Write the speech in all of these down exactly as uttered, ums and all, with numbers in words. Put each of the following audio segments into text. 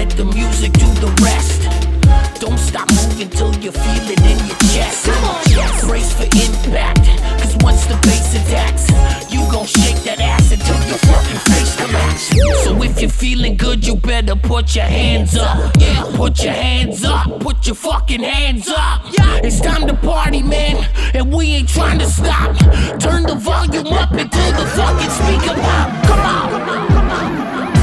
let the music do the rest. Don't stop moving till you feel it in your chest. Brace for impact, cause once the bass attacks, you gon' shake that ass until your fucking face collapse. So if you're feeling good, you better put your hands up. Put your hands up, put your fucking hands up. It's time to party, man, and we ain't trying to stop. Turn the volume up until the fucking speaker pop. Come on, come on, come on.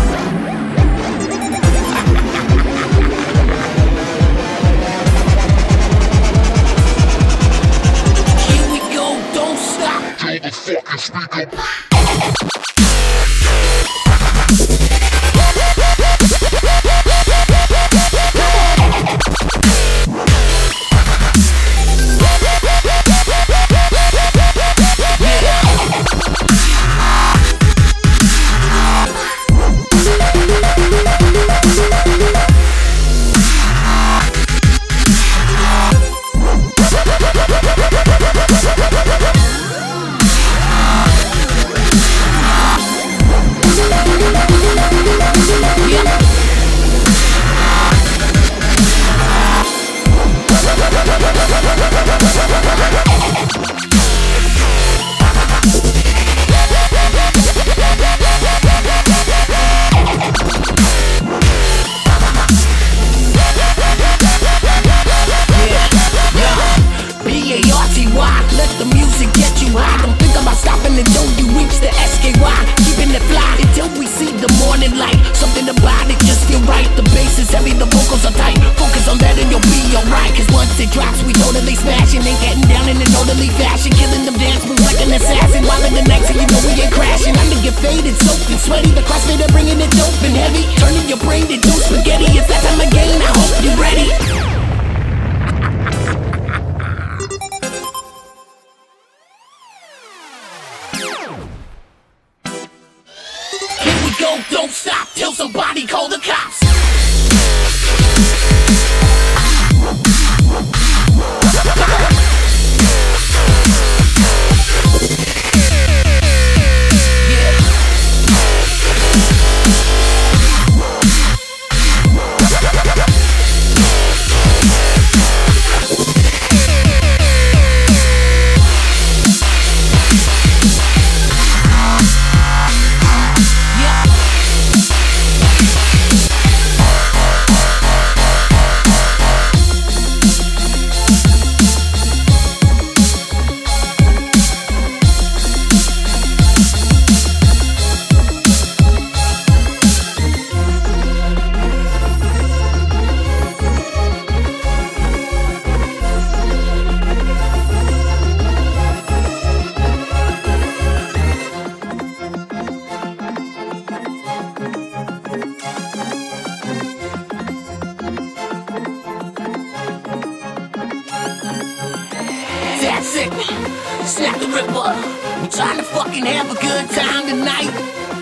The fucking speaker. Let the music get you high. Don't think about stopping until you reach the S K Y. Keeping it fly until we see the morning light. Something about it just feel right. The bass is heavy, the vocals are tight. Focus on that and you'll be alright. Cause once it drops, we totally smashing. Ain't getting down in an orderly fashion. Killing them dance moves like an assassin. While in the next thing you know we ain't crashing. Under get faded, soaked and sweaty. The crossfader bringing it dope and heavy. Turning your brain into spaghetti. It's that time again, I hope you're ready. Go, don't stop till somebody call the cops. That's it, Snap the Ripper. We're trying to fucking have a good time tonight.